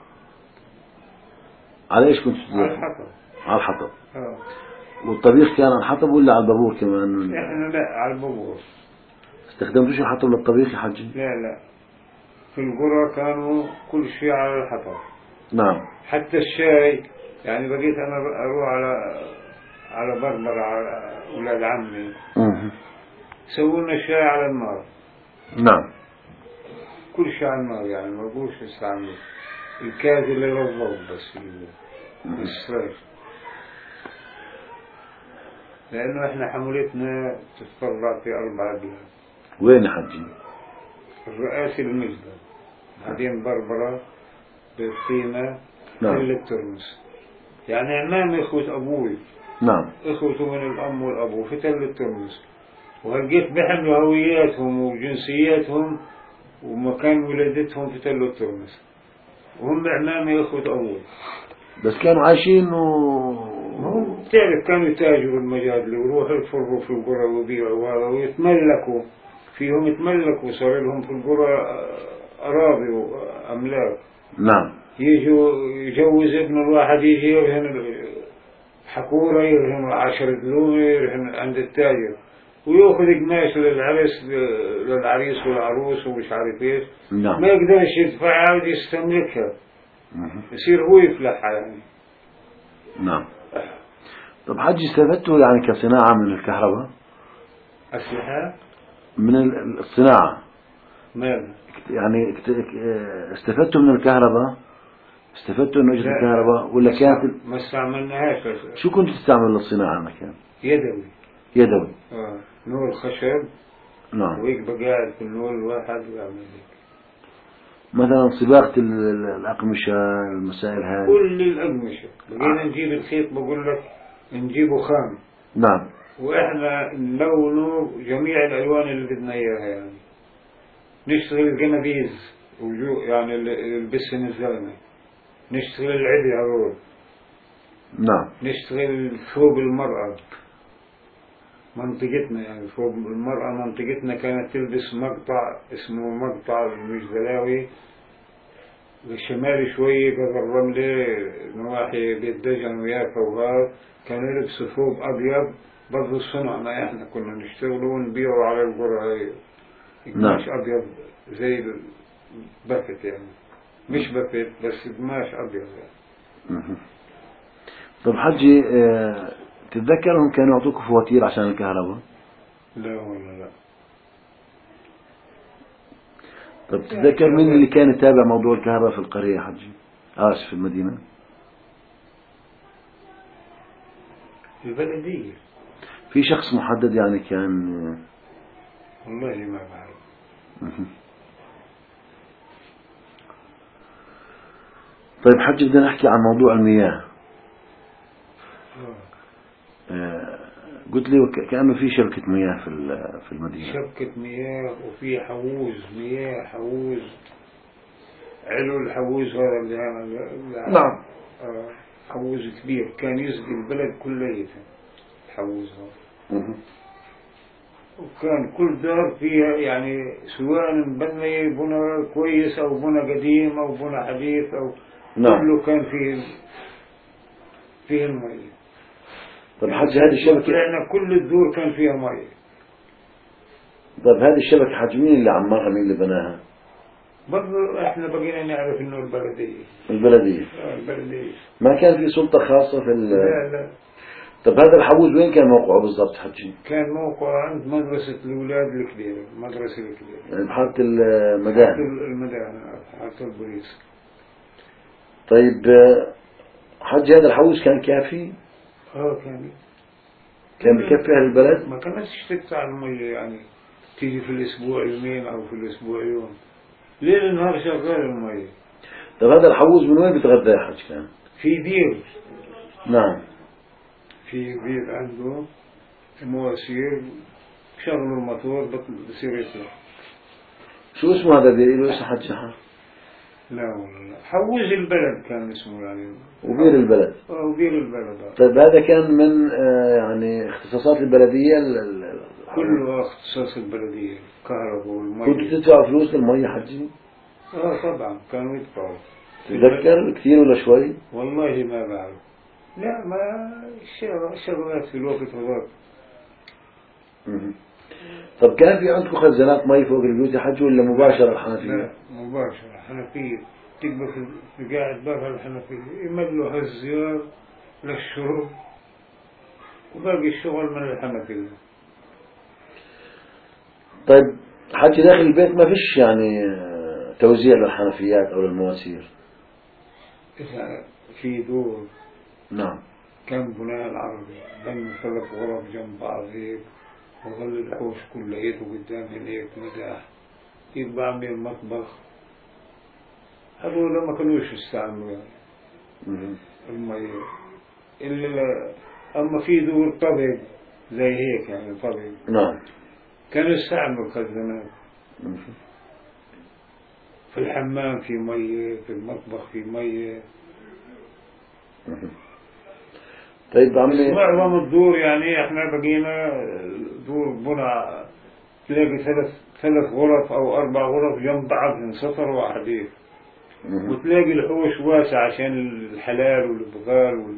على ايش كنتوا على تتدفوا؟ الحطب. على الحطب. آه. والطبيخ كان على الحطب ولا على البابور كمان؟ احنا لا على البابور. استخدمتوش الحطب للطبيخ يا حجي؟ لا لا في القرى كانوا كل شيء على الحطب. نعم. حتى الشاي، يعني بقيت أنا أروح على على بربر على أولاد عمي مم. سووا لنا الشاي على النار. نعم. كل شيء على النار، يعني ما بقوش يستعملوا الكاز اللي للضوء بس السراج، لأنه إحنا حمولتنا تتفرع في أربع بلاد. وين يا حجي؟ الرئاسي المجدة، بعدين بربرة، بالطينة، نعم. تل الترمس. يعني عمام إخوة أبوي، نعم. إخوته من الأم والأبو في تل الترمس، وهلقيت بحملوا هوياتهم وجنسياتهم ومكان ولادتهم في تل الترمس، وهم عمامي إخوة أبوي. بس كانوا عايشين و هم تعرف كانوا يتاجروا المجادل ويروحوا يفروا في القرى ويبيعوا وهذا ويتملكوا فيهم، يتملكوا صار لهم في القرى أراضي وأملاك. نعم. يجوا يجوز ابن الواحد يجي يرهن حكورة، يرهن عشرة دلومة، يرهن عند التاجر ويأخذ قماش للعرس للعريس والعروس ومش عارف ايش. نعم. ما يقدرش يدفعها ويستملكها، مم. يصير هو يفلحها يعني. نعم. طب حجي استفدتوا يعني كصناعة من الكهرباء؟ أسلحة؟ من ال- الصناعة ماذا؟ يعني اكت- استفدتوا من الكهرباء؟ استفدتوا من أجهزة لا. الكهرباء ولا كانت؟ ما استعملناهاش. شو كنت تستعمل للصناعة مكان؟ يدوي. يدوي. آه. نور خشب. نعم. ويبقى قاعد في النور الواحد ويعمل ذلك. مثلا صباغة ال- ال- الأقمشة المسائل هذه. كل الأقمشة بقينا آه. نجيب الخيط، بقول لك نجيبه خام. نعم. وإحنا نلونه جميع الألوان اللي بدنا إياها، يعني نشتغل جنابيز وجو يعني اللي يلبسهم الزلمة، نشتغل العدي هذول، نعم. نشتغل ثوب المرأة. منطقتنا يعني ثوب المرأة، منطقتنا كانت تلبس مقطع اسمه مقطع المجدلاوي، بالشمال شوية قبل الرملة نواحي بيت دجن ويافا وهذا، كانوا يلبسوا ثوب أبيض برضو صنعنا احنا كنا نشتغلوا ونبيعوا على القرى هاي قماش أبيض زي البافت، يعني مش بافت بس قماش أبيض يعني. مم. طب حجي آه، تتذكرهم كانوا يعطوك فواتير عشان الكهرباء؟ لا ولا لا. طب تتذكر مين اللي كان يتابع موضوع الكهرباء في القرية حجي؟ آسف في المدينة. البلدية. في شخص محدد يعني كان؟ والله ما بعرف. طيب حجي بدنا نحكي عن موضوع المياه. آه قلت لي كأنه في شبكة مياه في في المدينة. شبكة مياه وفي حووز مياه، حووز علو الحووز هذا اللي هذا. نعم. آه حووز كبير كان يسقي البلد كلية الحووز هذا. وكان كل دار فيها يعني سواء بني بنا كويس أو بنا قديم أو بنا حديث أو نعم. كله كان فيه فيه المية. طيب حجي هذه الشبكة لأن كل الدور كان فيها مية. طيب هذه الشبكة حجي مين اللي عمرها، مين اللي بناها؟ برضه احنا بقينا نعرف انه البلدية. البلدية. آه البلدية. ما كان في سلطة خاصة في ال لا لا. طب هذا الحووز وين كان موقعه بالضبط حجي؟ كان موقعه عند مدرسة الأولاد الكبيرة، المدرسة الكبيرة. يعني بحارة المدائن. المدائن، حارة البوليس. طيب حجي هذا الحووز كان كافي؟ اه كان. كان بكفي أهل البلد؟ ما كانتش تقطع المية يعني تيجي في الأسبوع يومين أو في الأسبوع يوم. ليل نهار شغال المية. طيب هذا الحووز من وين بيتغذى يا حج كان؟ في بير. نعم. في بير عنده مواسير، شغلوا الموتور بصير يطلع. شو اسمه هذا البير؟ له اسم حج شحر؟ لا والله حووز البلد كان اسمه يعني. وبير البلد. اه وبير البلد. طيب هذا كان من آه يعني اختصاصات البلدية ال كله اختصاص البلدية، الكهرباء والمية. كنتوا تدفعوا فلوس للمية حجي؟ اه طبعا كانوا يدفعوا. تتذكر كثير ولا شوي؟ والله ما بعرف. لا ما الشغلات في الوقت هذاك. طب كان في عندكم خزانات مي فوق البيوت يا حج ولا مباشرة الحنفية؟ لا مباشرة حنفية، تبقى في قاعد بابها الحنفية يمدلوا هالزيار للشرب وباقي الشغل من الحنفية. طيب حجي داخل البيت ما فيش يعني توزيع للحنفيات أو للمواسير؟ إذا في دور. نعم. كان بناء العربي بنوا ثلاث غرف جنب بعض هيك، وظل الحوش كله يده قدام هيك مداح، يبقى عامل المطبخ. هذول ما كانوش يستعملوا يعني المية إلا أما في دور طبق زي هيك يعني طبق. نعم. كانوا يستعملوا خزانات. في الحمام في مية، في المطبخ في مية. طيب عمي معظم الدور يعني احنا بقينا دور بنا تلاقي ثلاث ثلاث غرف او اربع غرف جنب بعض من سطر وحديث، وتلاقي الحوش واسع عشان الحلال والبغال وال...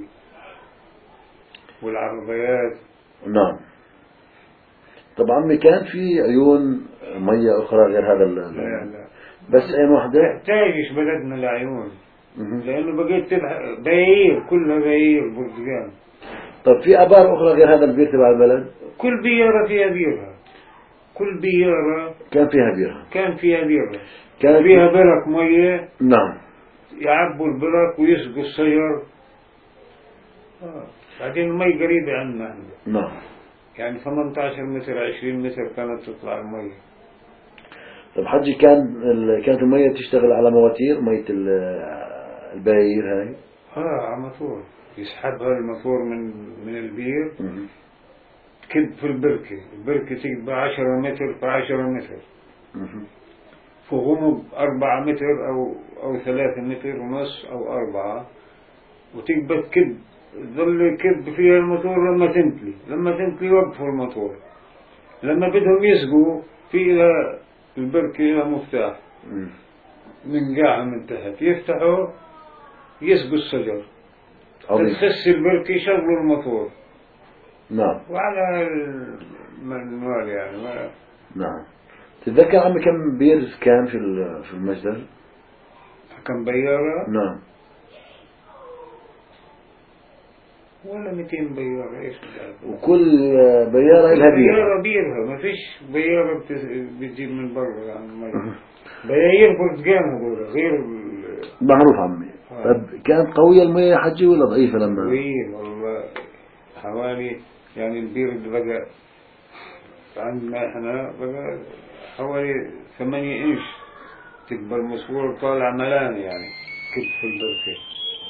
والعربيات. نعم. طب عمي كان في عيون مية أخرى غير هذا ال لا لا بس عين واحدة؟ تحتاجش بلدنا العيون لأنه بقيت تبح... بيير كلها بيير برتقال. طب في آبار أخرى غير هذا البير تبع البلد؟ كل بيارة فيها بيرها، كل بيارة كان فيها بيرها. كان فيها بيرها. كان فيها برك مية. نعم. يعبوا البرك ويسقوا الشجر. آه. بعدين المي قريبة عنا. نعم. يعني ثمانية عشر متر عشرين متر كانت تطلع المي. طب حجي كان ال... كانت المية تشتغل على مواتير مية ال... الباير هاي؟ اه على موتور يسحبها الموتور من من البير. تكب في البركة، البركة تكب عشرة متر في عشرة متر. في غمض أربعة متر أو أو ثلاثة متر ونص أو أربعة، وتكبت كب ظل يكب فيها الموتور لما تنتلي، لما تنتلي يوقفوا الموتور. لما بدهم يسقوا في البركة لها مفتاح من قاعة من تحت، يفتحوا يسقوا الشجر، تتخس البركة يشغلوا الموتور. نعم. وعلى المنوال يعني ما. نعم. تتذكر عمي كم بير كان في في المجدل؟ كم بيارة؟ نعم. ولا مئتين بيارة ايش بدها. وكل بيارة لها بير. بيارة بيرها ما فيش بيارة بتجيب من برا يعني المي. بياير برتقال هذول غير ال- معروف عمي. آه. طب كانت قوية المياه يا حجي ولا ضعيفة لما؟ قوية والله، حوالي يعني البير اللي بقى عندنا احنا بقى حوالي ثمانية انش، تكبر مسؤول طالع ملان يعني كتف البركة.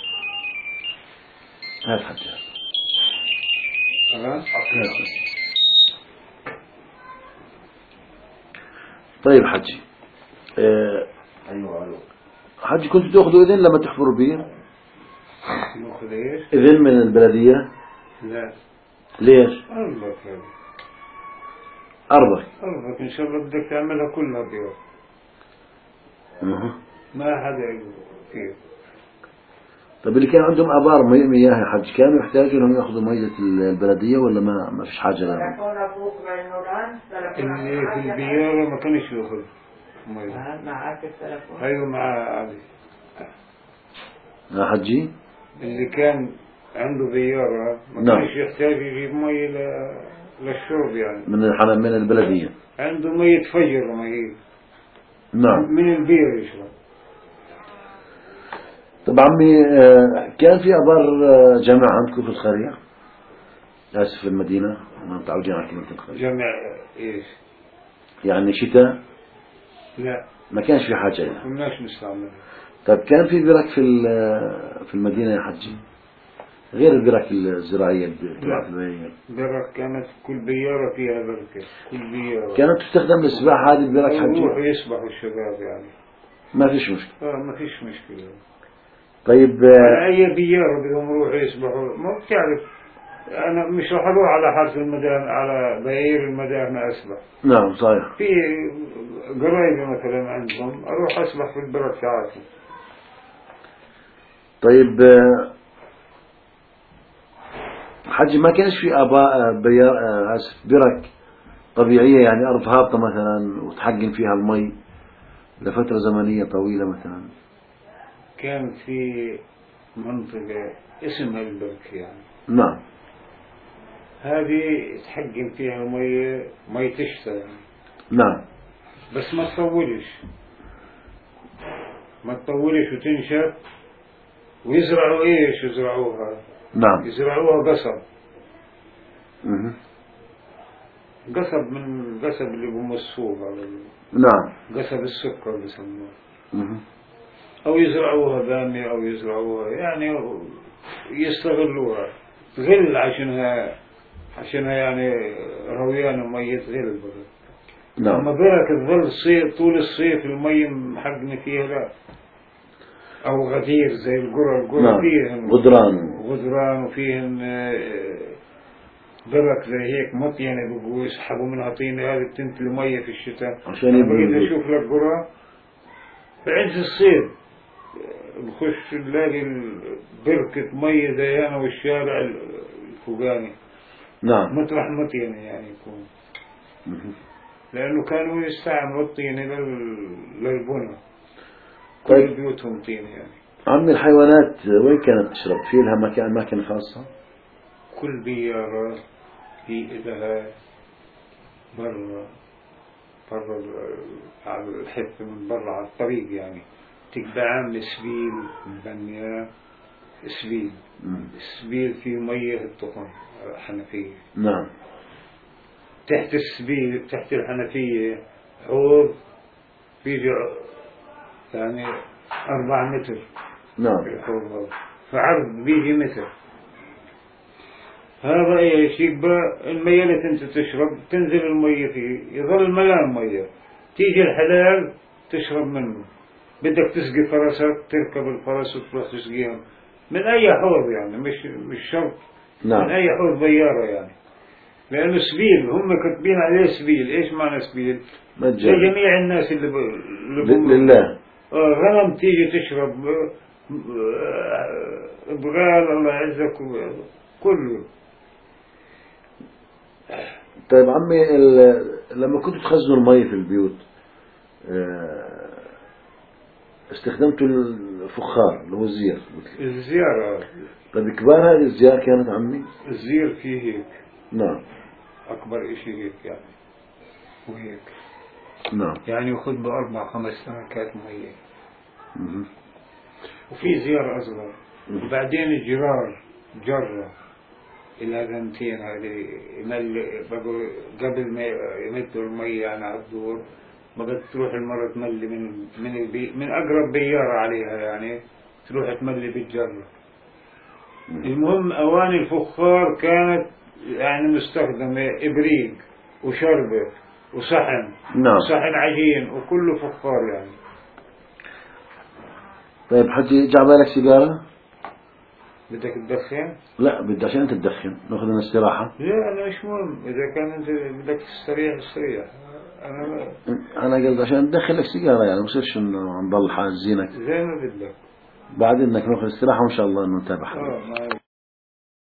هات حجي. ها؟ طيب حجي. اه ايوه ايوه. حجي كنت تأخذوا إذن لما تحفروا بير؟ ناخذ ايش؟ إذن من البلدية؟ لا. ليش؟ أرضك هذه. أرضك. أرضك إن شاء الله بدك تعملها كلها بير. أه. ما حدا يقول كيف. طب اللي كان عندهم آبار مي- مياه يا حج كانوا يحتاجوا انهم ياخذوا مية البلدية ولا ما ما فيش حاجة لهم؟ اللي في البيارة ما كانش ياخذ مية. أيوة مع علي. يا حجي؟ اللي كان عنده بيارة ما نعم. كانش يحتاج يجيب مية ل- للشرب يعني. من الحنان من البلدية. عنده مية فجر مية. نعم. من البير يشرب. طب عمي آه، كان في آبار آه، جامعة عندكم في القرية؟ آسف في المدينة أنا متعودين على كلمة القرية. جمع إيش؟ يعني شتاء لا ما كانش في حاجة لها. كناش نستعمل. طب كان في برك في ال- في المدينة يا حجي غير البرك الزراعية اللي تبعت البيئة؟ برك كانت كل بيارة فيها بركة، كل بيارة كانت تستخدم للسباحة هذه البرك يروحوا حجي؟ يسبحوا الشباب يعني. ما فيش مشكلة. اه ما فيش مشكلة. طيب على آه، أي بيارة بدهم يروحوا يسبحوا ما بتعرف. أنا مش راح أروح على حرف المدام على بير المدام أسبح. نعم صحيح. في قرايبي مثلا عندهم أروح أسبح في البرك ساعاتهم. طيب آه، حجي ما كانش في آباء بيار آه، آسف برك طبيعية يعني أرض هابطة مثلا وتحجم فيها المي لفترة زمنية طويلة مثلا؟ كان في منطقة اسمها البرك يعني. نعم. هذه تحجم فيها مية مية تشتى يعني. نعم. بس ما تطولش ما تطولش وتنشف. ويزرعوا ايش يزرعوها؟ نعم. يزرعوها قصب. مه. قصب من القصب اللي بمصوها. نعم. قصب السكر بسموه. مه. او يزرعوها بامية او يزرعوها يعني يستغلوها غل عشانها عشانها يعني رويان ومية غل بقى. نعم. أما برك تظل صيف طول الصيف المية محجمة فيها لا. أو غدير زي القرى القرى نعم. فيهم غدران. غدران وفيهم آه، برك زي هيك مطينة بقوا يسحبوا منها طينة هذه بتنتلي مية في الشتاء. عشان أنا يبنوا بقيت البيوت. أشوف لك قرى في عز الصيف بخش نلاقي بركة مية ديانة والشارع الفوقاني. نعم. مطرح مطينة يعني يكون. مه. لأنه كانوا يستعملوا الطينة لل- للبنى. طيب. كل بيوتهم طينة يعني. عمي الحيوانات وين كانت تشرب؟ في لها مكان أماكن خاصة؟ كل بيارة في إلها برا برا على الحفة من برا على الطريق يعني. تبقى عامل سبيل مبنية سبيل. مه. السبيل فيه مية الطقم حنفية. نعم. تحت السبيل تحت الحنفية حوض فيه يعني أربعة متر. نعم. في الحوض هذا فعرض بيجي متر. هذا ايش يبقى المية اللي انت تشرب تنزل المية فيه يظل ملان مية. تيجي الحلال تشرب منه. بدك تسقي فرسك تركب الفرس وتروح تسقيهم من اي حوض يعني مش مش شرط. نعم. من اي حوض بيارة يعني. لانه سبيل هم كاتبين عليه سبيل. ايش معنى سبيل؟ مجاني لجميع الناس اللي ب... اللي ل- بمروا. لله. آه، غنم تيجي تشرب آه، آه، بغال الله يعزك و- كله. طيب عمي ال- لما كنتوا تخزنوا المي في البيوت آه، استخدمتوا الفخار اللي هو الزير. الزيارة. طيب كبار هذه الزيار كانت عمي؟ الزير فيه هيك. نعم. أكبر إشي هيك يعني. وهيك. نعم. يعني يأخذ بأربع خمس سنوات مية. مم. وفي زيارة أصغر. مم. وبعدين الجرار جرة إلى ذنتين هذه يمل بقوا قبل ما يمدوا المية يعني على الدور بقت تروح المرة تملي من من البي من أقرب بيارة عليها يعني تروح تملي بالجرة. مم. المهم أواني الفخار كانت يعني مستخدمة إبريق وشربة وصحن. نعم. صحن عجين وكله فخار يعني. طيب حجي جاب لك سيجارة؟ بدك تدخن؟ لا بدي عشان انت تدخن ناخذ لنا استراحة. لا أنا مش مهم إذا كان أنت بدك تستريح استريح. أنا انا قلت عشان تدخل لك سيجارة يعني ما يصيرش انه نضل حاجزينك. زي ما بدك. بعد انك ناخذ استراحة وان شاء الله انه نتابع. اه